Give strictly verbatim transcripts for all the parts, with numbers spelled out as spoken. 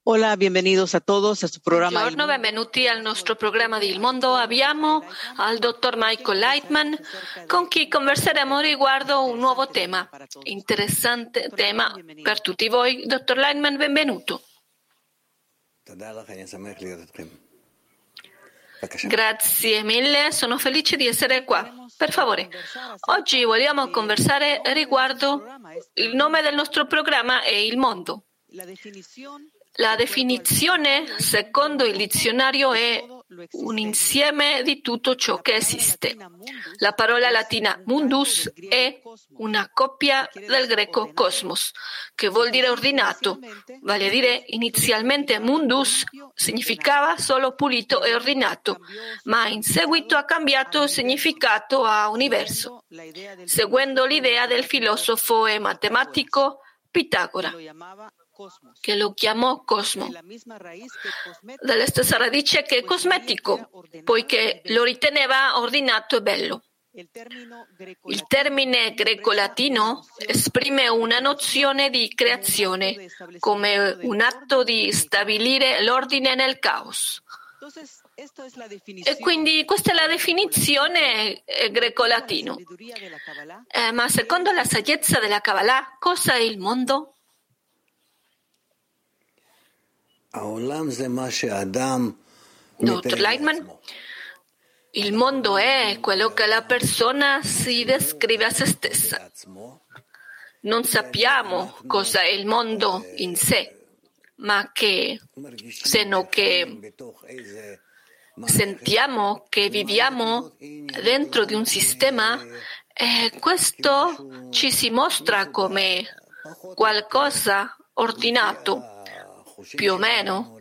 Hola, bienvenidos a todos a su programa. Buongiorno, benvenuti al nostro programma di Il Mondo. Abbiamo al dottor Michael Lightman con chi converseremo riguardo un nuovo tema, interessante tema per tutti voi. Dottor Lightman, benvenuto. Grazie mille, sono felice di essere qua. Per favore, oggi vogliamo conversare riguardo il nome del nostro programma è Il Mondo. La definizione, secondo il dizionario, è un insieme di tutto ciò che esiste. La parola latina mundus è una coppia del greco cosmos, che vuol dire ordinato, vale a dire inizialmente mundus significava solo pulito e ordinato, ma in seguito ha cambiato significato a universo, seguendo l'idea del filosofo e matematico Pitagora, che lo chiamò cosmo, dalla stessa radice che cosmetico, poiché lo riteneva ordinato e bello. Il termine greco-latino esprime una nozione di creazione, come un atto di stabilire l'ordine nel caos. E quindi questa è la definizione greco-latino. Eh, ma secondo la saggezza della Kabbalah, cosa è il mondo? Dottor Lightman, il mondo è quello che la persona si descrive a se stessa. Non sappiamo cosa è il mondo in sé, ma che, se no che sentiamo che viviamo dentro di un sistema, e questo ci si mostra come qualcosa ordinato, più o meno,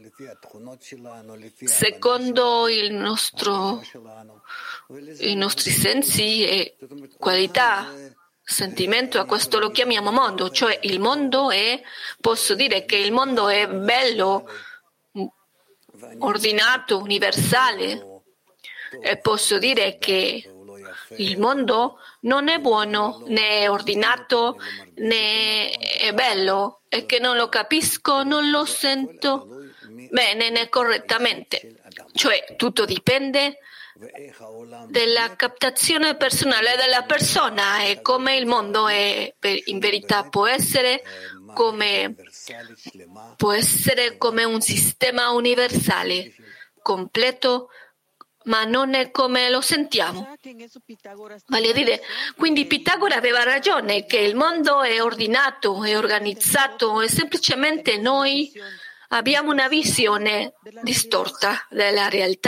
secondo il nostro, i nostri sensi e qualità, sentimento, a questo lo chiamiamo mondo, cioè il mondo è, posso dire che il mondo è bello, ordinato, universale, e posso dire che il mondo non è buono, né è ordinato, né è bello, e che non lo capisco, non lo sento bene né correttamente. Cioè, tutto dipende dalla captazione personale della persona e come il mondo è, in verità può essere come, può essere come un sistema universale, completo, ma non è come lo sentiamo. Vale a dire, quindi Pitagora aveva ragione che il mondo è ordinato, è organizzato e semplicemente noi abbiamo una visione distorta della realtà.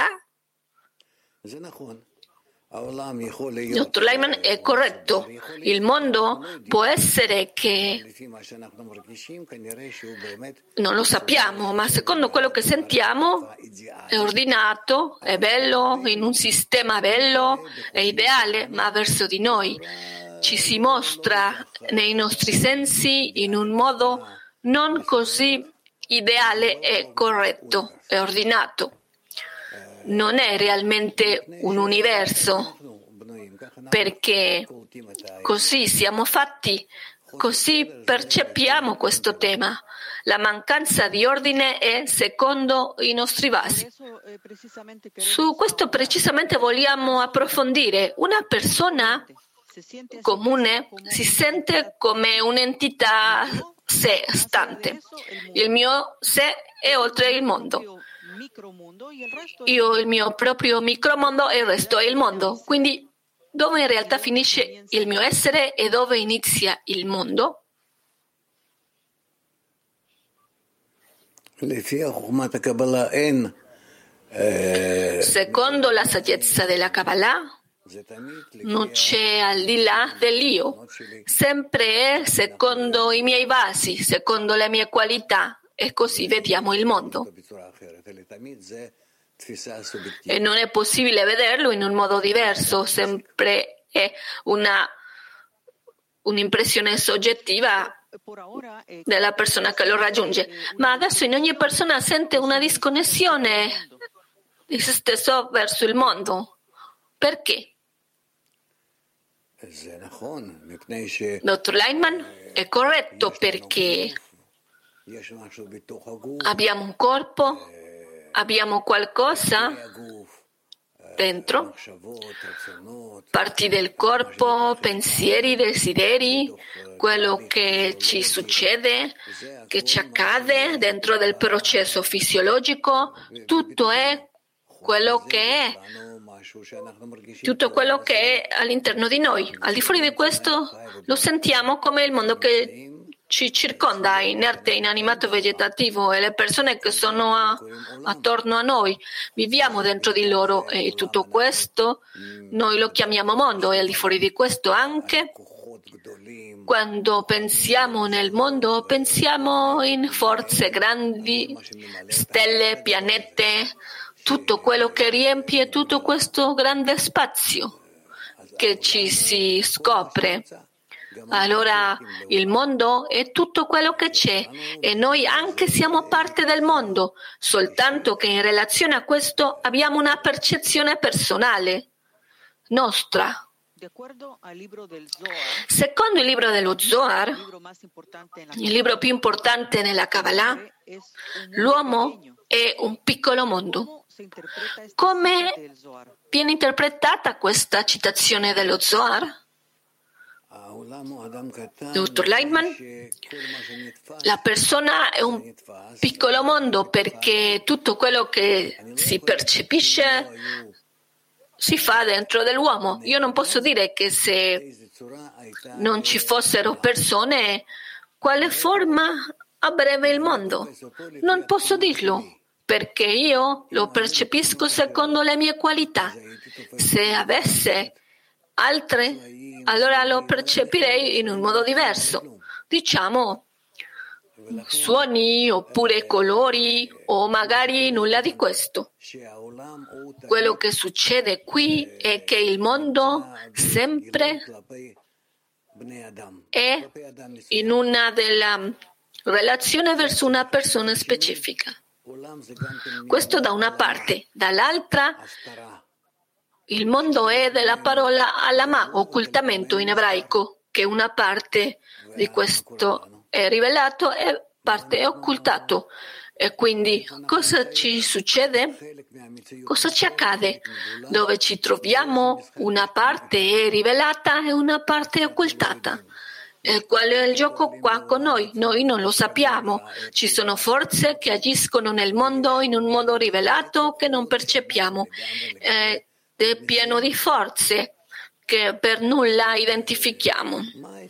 Dottor Lightman, è corretto. Il mondo può essere che non lo sappiamo, ma secondo quello che sentiamo è ordinato, è bello, in un sistema bello, è ideale, ma verso di noi ci si mostra nei nostri sensi in un modo non così ideale e corretto e ordinato. Non è realmente un universo, perché così siamo fatti, così percepiamo questo tema. La mancanza di ordine è secondo i nostri vasi. Su questo precisamente vogliamo approfondire. Una persona comune si sente come un'entità sé stante. Il mio sé è oltre il mondo. Io il mio proprio micromondo e il resto è il mondo. Quindi dove in realtà finisce il mio essere e dove inizia il mondo? Secondo la saggezza della Kabbalah, non c'è al di là dell'io. Sempre è secondo i miei vasi, secondo le mie qualità. E così vediamo il mondo. E non è possibile vederlo in un modo diverso, sempre è una, un'impressione soggettiva della persona che lo raggiunge. Ma adesso in ogni persona sente una disconnessione di se stesso verso il mondo. Perché? Dottor Lightman, è corretto perché Abbiamo un corpo, abbiamo qualcosa dentro, parti del corpo, pensieri, desideri, quello che ci succede, che ci accade dentro del processo fisiologico, tutto è quello che è, tutto quello che è all'interno di noi. Al di fuori di questo lo sentiamo come il mondo che ci circonda, inerte, inanimato, vegetativo, e le persone che sono a, attorno a noi. Viviamo dentro di loro e tutto questo noi lo chiamiamo mondo, e al di fuori di questo anche quando pensiamo nel mondo pensiamo in forze grandi, stelle, pianete, tutto quello che riempie tutto questo grande spazio che ci si scopre. Allora il mondo è tutto quello che c'è e noi anche siamo parte del mondo, soltanto che in relazione a questo abbiamo una percezione personale nostra. Secondo il libro dello Zohar, il libro più importante nella Kabbalah, l'uomo è un piccolo mondo. Come viene interpretata questa citazione dello Zohar? Dottor Leitman, la persona è un piccolo mondo perché tutto quello che si percepisce si fa dentro dell'uomo. Io non posso dire che se non ci fossero persone, quale forma avrebbe il mondo? Non posso dirlo, perché io lo percepisco secondo le mie qualità. Se avesse altre, allora lo percepirei in un modo diverso. Diciamo suoni oppure colori o magari nulla di questo. Quello che succede qui è che il mondo sempre è in una della relazione verso una persona specifica. Questo da una parte, dall'altra il mondo è della parola alama, occultamento in ebraico, che una parte di questo è rivelato e parte è occultato. E quindi cosa ci succede? Cosa ci accade? Dove ci troviamo, una parte è rivelata e una parte è occultata. E qual è il gioco qua con noi? Noi non lo sappiamo. Ci sono forze che agiscono nel mondo in un modo rivelato che non percepiamo. Ed è pieno di forze che per nulla identifichiamo.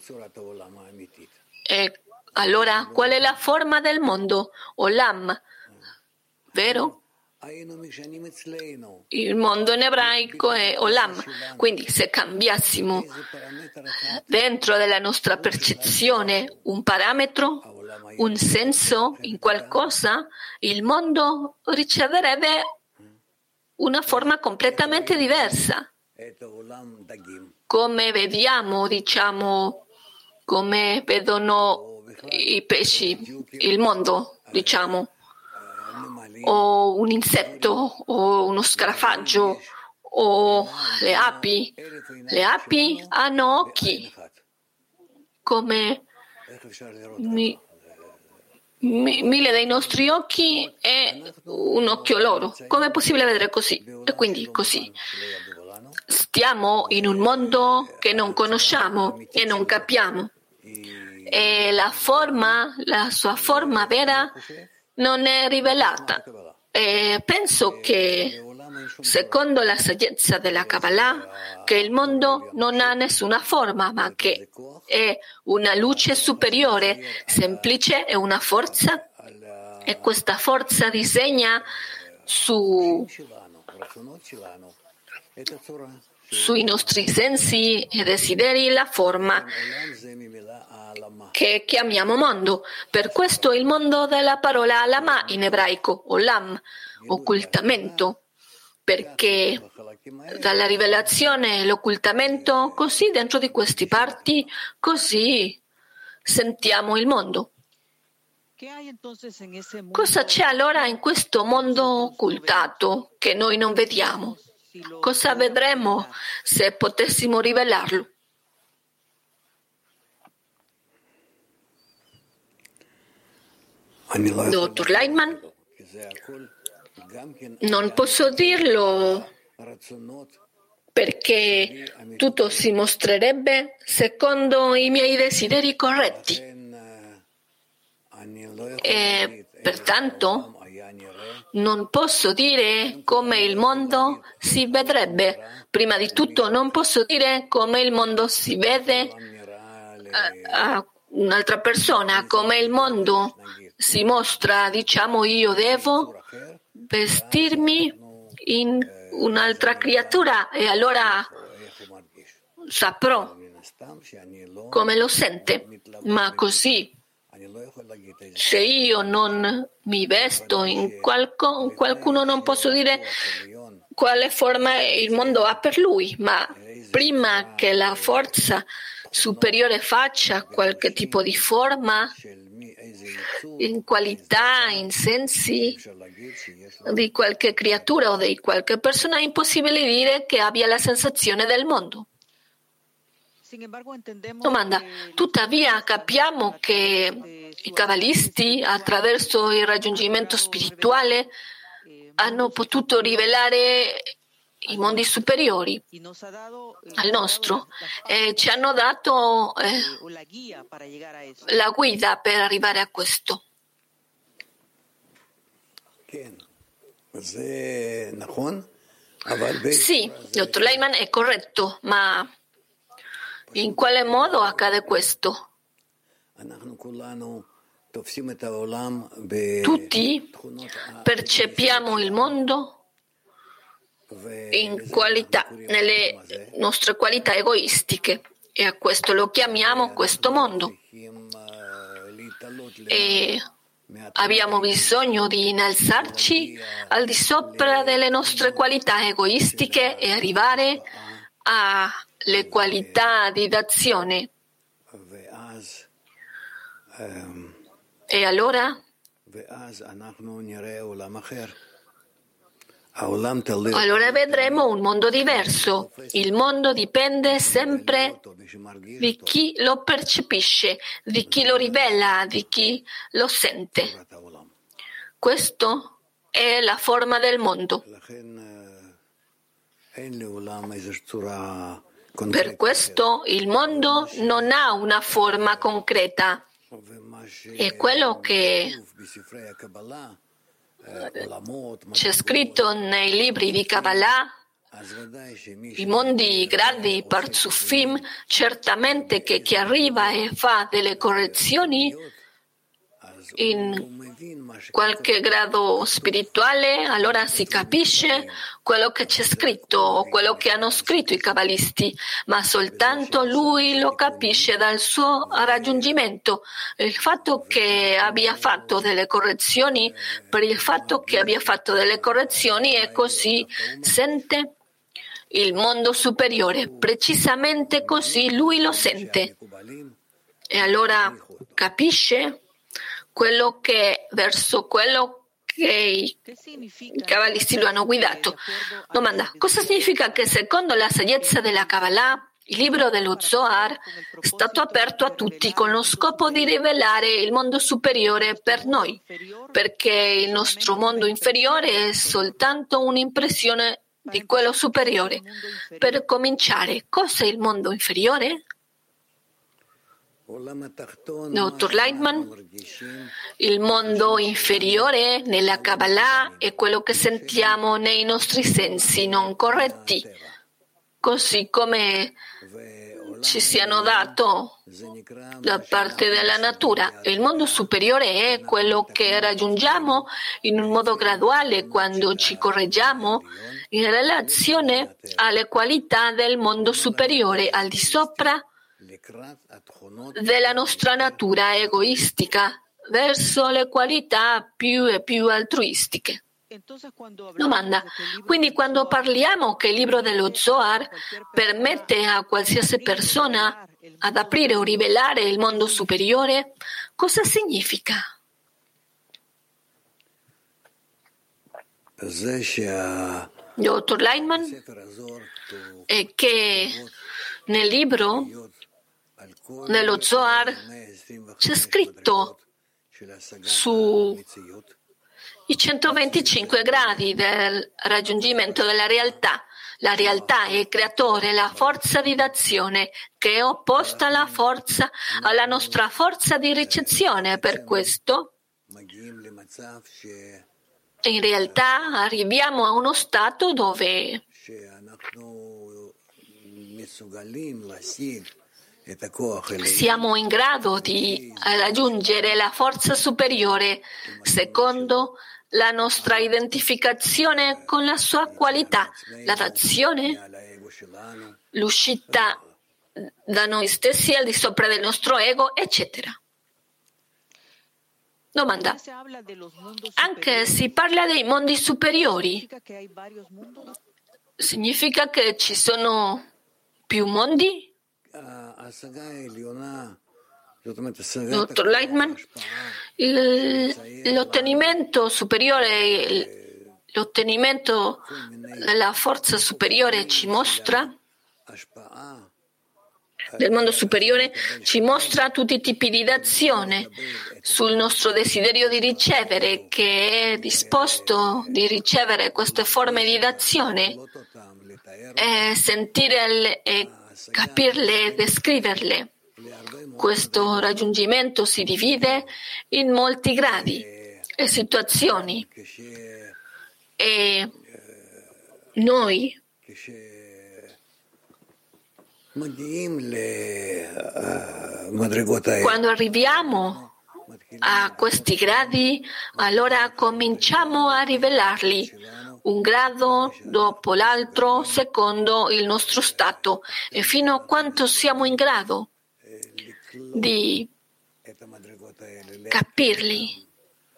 E allora, qual è la forma del mondo? Olam, vero? Il mondo in ebraico è Olam. Quindi, se cambiassimo dentro della nostra percezione un parametro, un senso in qualcosa, il mondo riceverebbe una forma completamente diversa. Come vediamo, diciamo, come vedono i pesci, il mondo, diciamo, o un insetto, o uno scarafaggio, o le api. Le api hanno occhi, come mi, mi, mille dei nostri occhi è un occhio loro. Come è possibile vedere così? E quindi così. Stiamo in un mondo che non conosciamo e non capiamo. E la forma, la sua forma vera non è rivelata. E penso che, secondo la saggezza della Kabbalah, che il mondo non ha nessuna forma, ma che è una luce superiore, semplice e una forza, e questa forza disegna su sui nostri sensi e desideri la forma che chiamiamo mondo. Per questo il mondo della parola alama in ebraico, olam, occultamento, perché dalla rivelazione e l'occultamento, così dentro di questi parti, così sentiamo il mondo. Cosa c'è allora in questo mondo occultato che noi non vediamo? Cosa vedremo se potessimo rivelarlo? Dottor Leitman, non posso dirlo perché tutto si mostrerebbe secondo i miei desideri corretti e pertanto non posso dire come il mondo si vedrebbe. Prima di tutto non posso dire come il mondo si vede a, a un'altra persona, come il mondo si mostra. Diciamo, io devo vestirmi in un'altra creatura e allora saprò come lo sente. Ma così, se io non mi vesto in qualco, qualcuno, non posso dire quale forma il mondo ha per lui, ma prima che la forza superiore faccia qualche tipo di forma, in qualità, in sensi di qualche creatura o di qualche persona, è impossibile dire che abbia la sensazione del mondo. Domanda. Tuttavia capiamo che i cabalisti, attraverso il raggiungimento spirituale, hanno potuto rivelare i mondi superiori al nostro e ci hanno dato eh, la guida per arrivare a questo. Sì, dottor Leitman, è corretto, ma in quale modo accade questo? Tutti percepiamo il mondo in qualità, nelle nostre qualità egoistiche, e a questo lo chiamiamo questo mondo. E abbiamo bisogno di innalzarci al di sopra delle nostre qualità egoistiche e arrivare alle qualità di d'azione. E allora? Allora vedremo un mondo diverso. Il mondo dipende sempre di chi lo percepisce, di chi lo rivela, di chi lo sente. Questo è la forma del mondo. Per questo il mondo non ha una forma concreta. E quello che c'è scritto nei libri di Kabbalah, i mondi grandi, i Parzufim, certamente che chi arriva e fa delle correzioni in qualche grado spirituale, allora si capisce quello che c'è scritto o quello che hanno scritto i Kabbalisti, ma soltanto lui lo capisce dal suo raggiungimento. Il fatto che abbia fatto delle correzioni, per il fatto che abbia fatto delle correzioni e così sente il mondo superiore, precisamente così lui lo sente. E allora capisce quello che, verso quello che i cabalisti lo hanno guidato. Domanda. Cosa significa che secondo la saggezza della Kabbalah il libro dello Zohar è stato aperto a tutti con lo scopo di rivelare il mondo superiore per noi? Perché il nostro mondo inferiore è soltanto un'impressione di quello superiore. Per cominciare, cos'è il mondo inferiore? Dottor Leitman, il mondo inferiore nella Kabbalah è quello che sentiamo nei nostri sensi non corretti, così come ci siano dato da parte della natura. Il mondo superiore è quello che raggiungiamo in un modo graduale quando ci correggiamo in relazione alle qualità del mondo superiore al di sopra della nostra natura egoistica verso le qualità più e più altruistiche. Domanda. Quindi quando parliamo che il libro dello Zohar permette a qualsiasi persona ad aprire o rivelare il mondo superiore, cosa significa? Dottor Leitman, è che nel libro, nello Zohar, c'è scritto sui centoventicinque gradi del raggiungimento della realtà. La realtà è il creatore, la forza di d'azione che è opposta alla forza, alla nostra forza di ricezione. Per questo, in realtà, arriviamo a uno stato dove siamo in grado di raggiungere la forza superiore secondo la nostra identificazione con la sua qualità, la d'azione, l'uscita da noi stessi al di sopra del nostro ego, eccetera. Domanda. Anche si parla dei mondi superiori. Significa che ci sono più mondi? Dottor Lightman, l'ottenimento superiore, l'ottenimento della forza superiore ci mostra, del mondo superiore, ci mostra tutti i tipi di d'azione sul nostro desiderio di ricevere, che è disposto di ricevere queste forme di d'azione e sentirle e capirle e descriverle. Questo raggiungimento si divide in molti gradi e situazioni e noi quando arriviamo a questi gradi, allora cominciamo a rivelarli un grado dopo l'altro secondo il nostro stato e fino a quanto siamo in grado di capirli,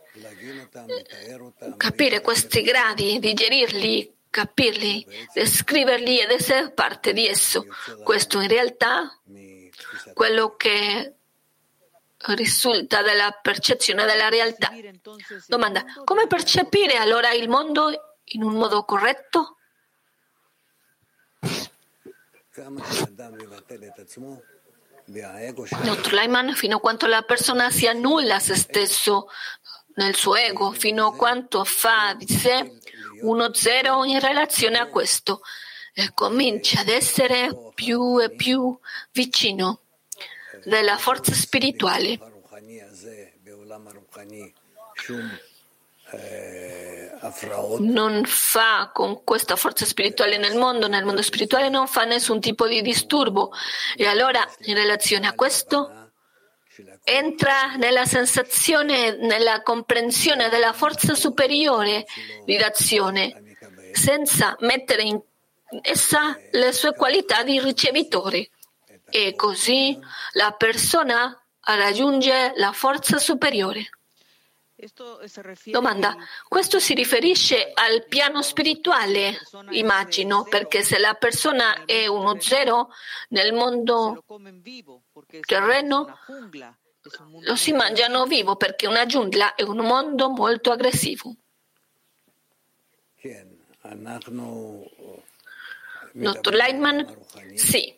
capire questi gradi, digerirli, capirli, descriverli ed essere parte di esso. Questo in realtà è quello che risulta dalla percezione della realtà. Domanda: come percepire allora il mondo in un modo corretto? Dottor Lyman, fino a quanto la persona si annulla a se stesso nel suo ego, fino a quanto fa di sé uno zero in relazione a questo e comincia ad essere più e più vicino della forza spirituale. Non fa con questa forza spirituale nel mondo, nel mondo spirituale non fa nessun tipo di disturbo e allora in relazione a questo entra nella sensazione, nella comprensione della forza superiore di d'azione senza mettere in essa le sue qualità di ricevitore e così la persona raggiunge la forza superiore. Domanda: questo si riferisce al piano spirituale, immagino, perché se la persona è uno zero nel mondo terreno, lo si mangiano vivo perché una giungla è un mondo molto aggressivo. Dottor Lightman, sì.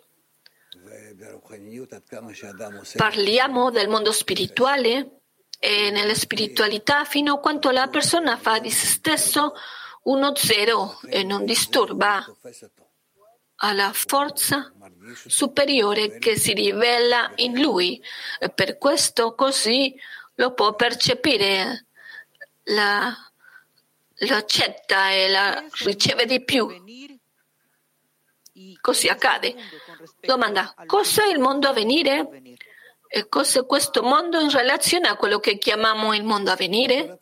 Parliamo del mondo spirituale e nella spiritualità fino a quanto la persona fa di se stesso uno zero e non disturba alla forza superiore che si rivela in lui e per questo così lo può percepire, la, lo accetta e la riceve di più. Così accade. Domanda: cos'è il mondo a venire? E cos'è questo mondo in relazione a quello che chiamiamo il mondo a venire?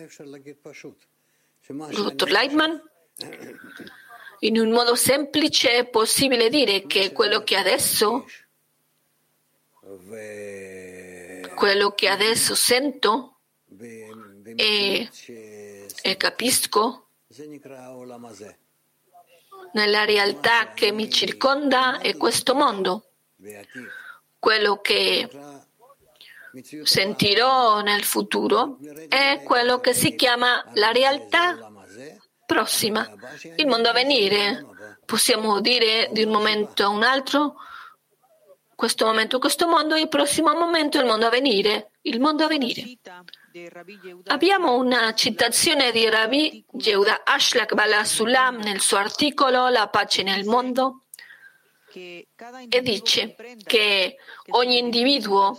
Dottor Lightman, in un modo semplice è possibile dire che quello che adesso, quello che adesso sento e, e capisco nella realtà che mi circonda è questo mondo. Quello che sentirò nel futuro è quello che si chiama la realtà prossima, il mondo a venire. Possiamo dire di un momento a un altro questo momento, questo mondo, il prossimo momento, il mondo a venire, il mondo a venire. Abbiamo una citazione di Rabbi Yehuda Ashlag Bala Sulam nel suo articolo La pace nel mondo, e dice che ogni individuo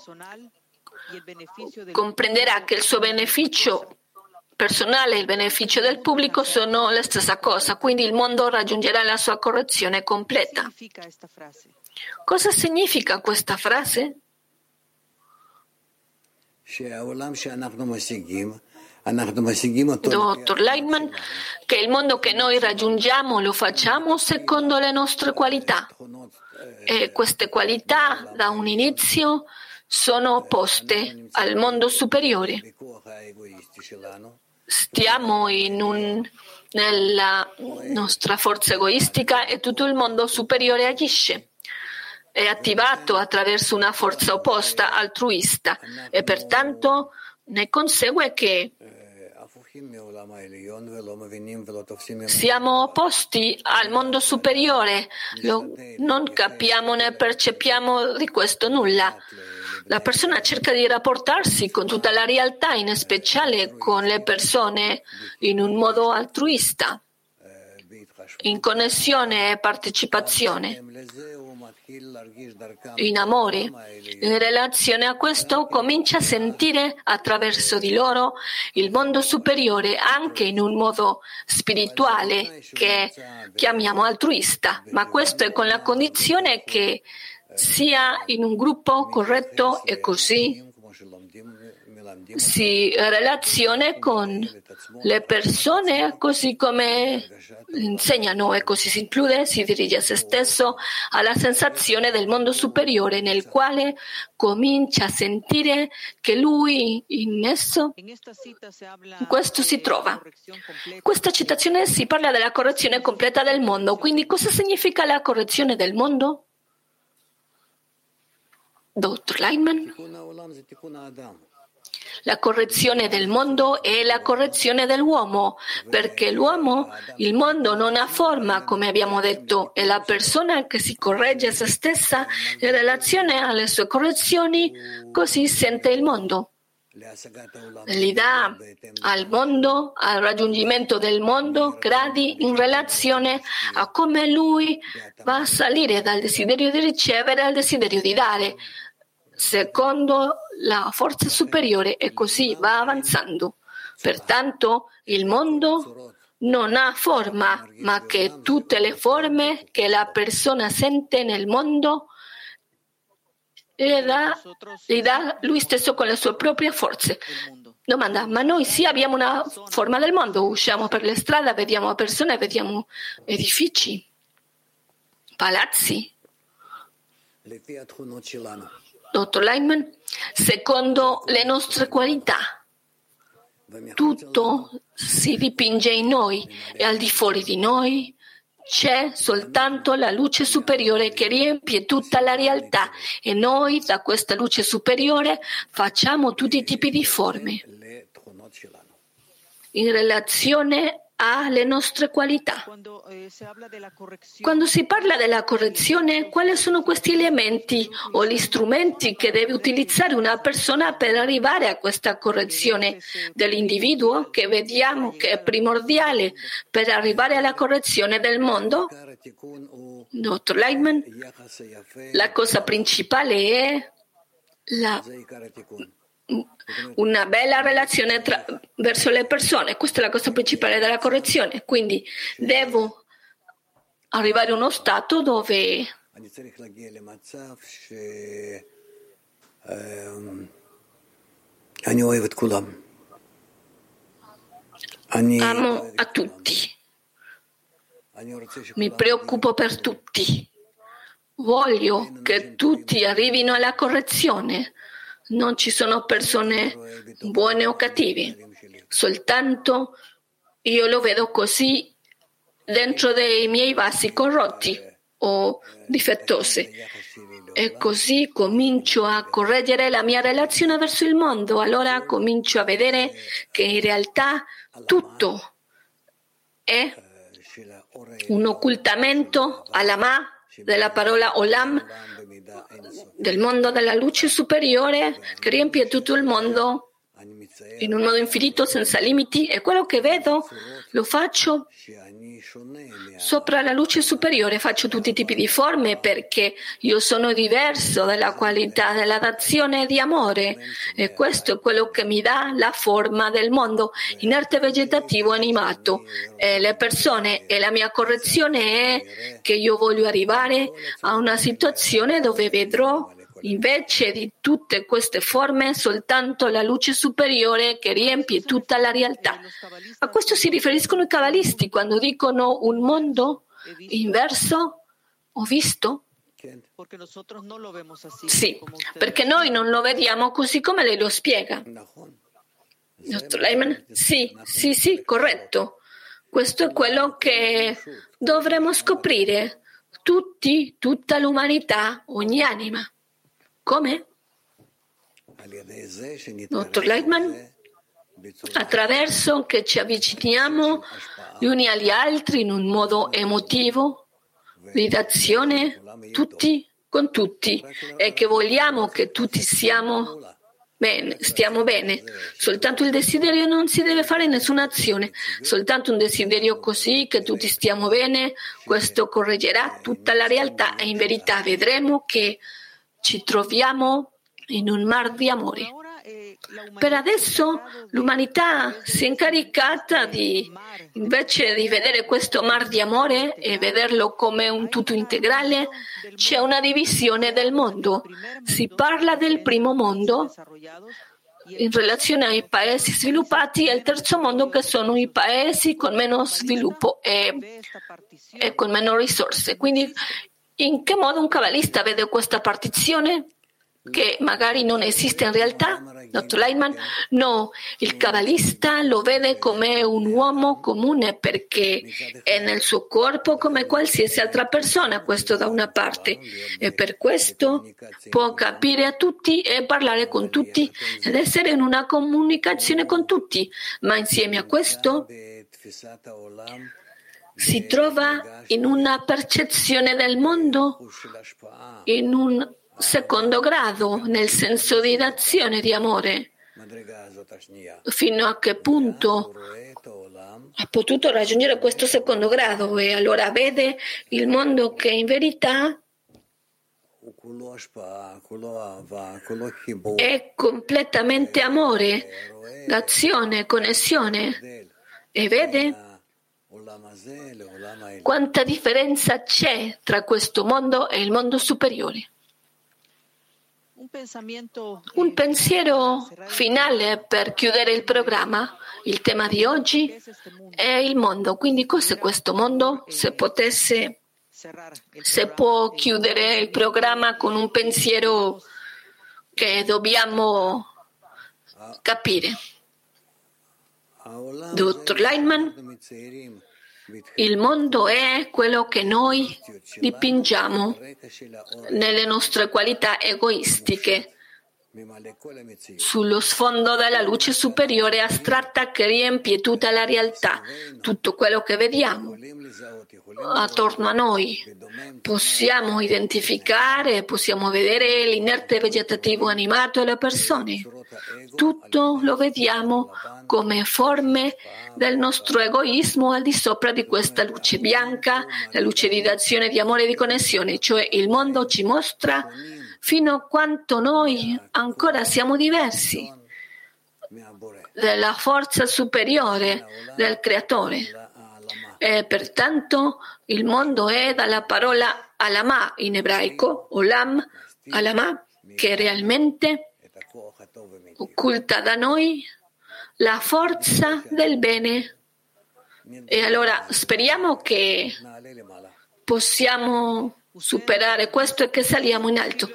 comprenderà che il suo beneficio personale e il beneficio del pubblico sono la stessa cosa, quindi il mondo raggiungerà la sua correzione completa. Cosa significa questa frase? Dottor Lightman, che il mondo che noi raggiungiamo lo facciamo secondo le nostre qualità, e queste qualità da un inizio sono opposte al mondo superiore. Stiamo in un, nella nostra forza egoistica e tutto il mondo superiore agisce. È attivato attraverso una forza opposta, altruista, e pertanto ne consegue che siamo opposti al mondo superiore, Lo, non capiamo né percepiamo di questo nulla. La persona cerca di rapportarsi con tutta la realtà, in speciale con le persone, in un modo altruista, in connessione e partecipazione, in amore. In relazione a questo comincia a sentire attraverso di loro il mondo superiore anche in un modo spirituale che chiamiamo altruista, ma questo è con la condizione che sia in un gruppo corretto e così si relaziona con le persone così come insegnano, e così si include, si dirige a se stesso alla sensazione del mondo superiore nel quale comincia a sentire che lui in esso, in questo si trova. In questa citazione si parla della correzione completa del mondo, quindi cosa significa la correzione del mondo? Dottor Lightman? La correzione del mondo è la correzione dell'uomo, perché l'uomo, il mondo non ha forma, come abbiamo detto, è la persona che si corregge a se stessa in relazione alle sue correzioni, così sente il mondo. Gli dà al mondo, al raggiungimento del mondo, gradi in relazione a come lui va a salire dal desiderio di ricevere al desiderio di dare, secondo la forza superiore, e così va avanzando. Pertanto il mondo non ha forma, ma che tutte le forme che la persona sente nel mondo le dà, le dà lui stesso con le sue proprie forze. Domanda: ma noi sì abbiamo una forma del mondo, usciamo per le strade, vediamo persone, vediamo edifici, palazzi? Dottor Lightman, secondo le nostre qualità, tutto si dipinge in noi e al di fuori di noi c'è soltanto la luce superiore che riempie tutta la realtà, e noi da questa luce superiore facciamo tutti i tipi di forme in relazione alle nostre qualità. Quando si parla della correzione, quali sono questi elementi o gli strumenti che deve utilizzare una persona per arrivare a questa correzione dell'individuo, che vediamo che è primordiale per arrivare alla correzione del mondo? Dottor Lightman, la cosa principale è la una bella relazione tra, verso le persone. Questa è la cosa principale della correzione. Quindi devo arrivare a uno stato dove amo a tutti, mi preoccupo per tutti, voglio che tutti arrivino alla correzione. Non ci sono persone buone o cattive, soltanto io lo vedo così dentro dei miei vasi corrotti o difettosi, e così comincio a correggere la mia relazione verso il mondo. Allora comincio a vedere che in realtà tutto è un occultamento all'amà della parola Olam, del mondo della luce superiore che riempie tutto il mondo in un modo infinito, senza limiti, e quello che vedo lo faccio sopra la luce superiore, faccio tutti i tipi di forme perché io sono diverso dalla qualità della d'azione di amore, e questo è quello che mi dà la forma del mondo inerte, vegetativo, animato. E le persone, e la mia correzione è che io voglio arrivare a una situazione dove vedrò invece di tutte queste forme soltanto la luce superiore che riempie tutta la realtà. A questo si riferiscono i cabalisti quando dicono un mondo inverso. Ho visto? Sì, perché noi non lo vediamo così come lei lo spiega. Dottor Leiman? Sì, sì, sì, corretto. Questo è quello che dovremo scoprire. Tutti, tutta l'umanità, ogni anima. Come? Dottor Leitman, attraverso che ci avviciniamo gli uni agli altri in un modo emotivo, di d'azione, tutti con tutti, e che vogliamo che tutti siamo bene, stiamo bene. Soltanto il desiderio non si deve fare nessuna azione, soltanto un desiderio così che tutti stiamo bene, questo correggerà tutta la realtà e in verità vedremo che ci troviamo in un mar di amore. Per adesso l'umanità si è incaricata di, invece di vedere questo mar di amore e vederlo come un tutto integrale, c'è una divisione del mondo. Si parla del primo mondo in relazione ai paesi sviluppati e il terzo mondo che sono i paesi con meno sviluppo e, e con meno risorse. Quindi in che modo un cabalista vede questa partizione che magari non esiste in realtà? Dottor Leitman, no, il cabalista lo vede come un uomo comune perché è nel suo corpo come qualsiasi altra persona, questo da una parte, e per questo può capire a tutti e parlare con tutti ed essere in una comunicazione con tutti, ma insieme a questo si trova in una percezione del mondo in un secondo grado, nel senso di d'azione, di amore. Fino a che punto ha potuto raggiungere questo secondo grado e allora vede il mondo che in verità è completamente amore, d'azione, connessione, e vede quanta differenza c'è tra questo mondo e il mondo superiore. Un pensiero finale per chiudere il programma. Il tema di oggi è il mondo. Quindi cos'è questo mondo? Se potesse, se può chiudere il programma con un pensiero che dobbiamo capire. Dottor Leitman, il mondo è quello che noi dipingiamo nelle nostre qualità egoistiche sullo sfondo della luce superiore astratta che riempie tutta la realtà, tutto quello che vediamo attorno a noi. Possiamo identificare, possiamo vedere l'inerte vegetativo animato e le persone. Tutto lo vediamo come forme del nostro egoismo al di sopra di questa luce bianca, la luce di d'azione, di amore e di connessione, cioè il mondo ci mostra fino a quanto noi ancora siamo diversi della forza superiore del Creatore. E pertanto il mondo è dalla parola alama in ebraico, olam, alama, che realmente occulta da noi la forza del bene. E allora speriamo che possiamo superare questo e che saliamo in alto.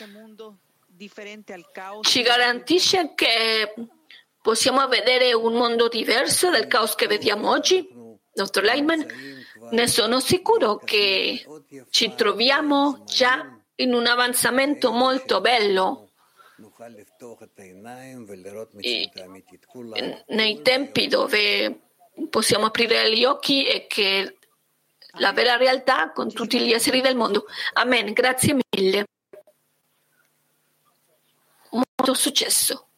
Ci garantisce che possiamo vedere un mondo diverso dal caos che vediamo oggi? Dottor Leitman, ne sono sicuro che ci troviamo già in un avanzamento molto bello e nei tempi dove possiamo aprire gli occhi e che la vera realtà con tutti gli esseri del mondo. Amen. Grazie mille. molto successo.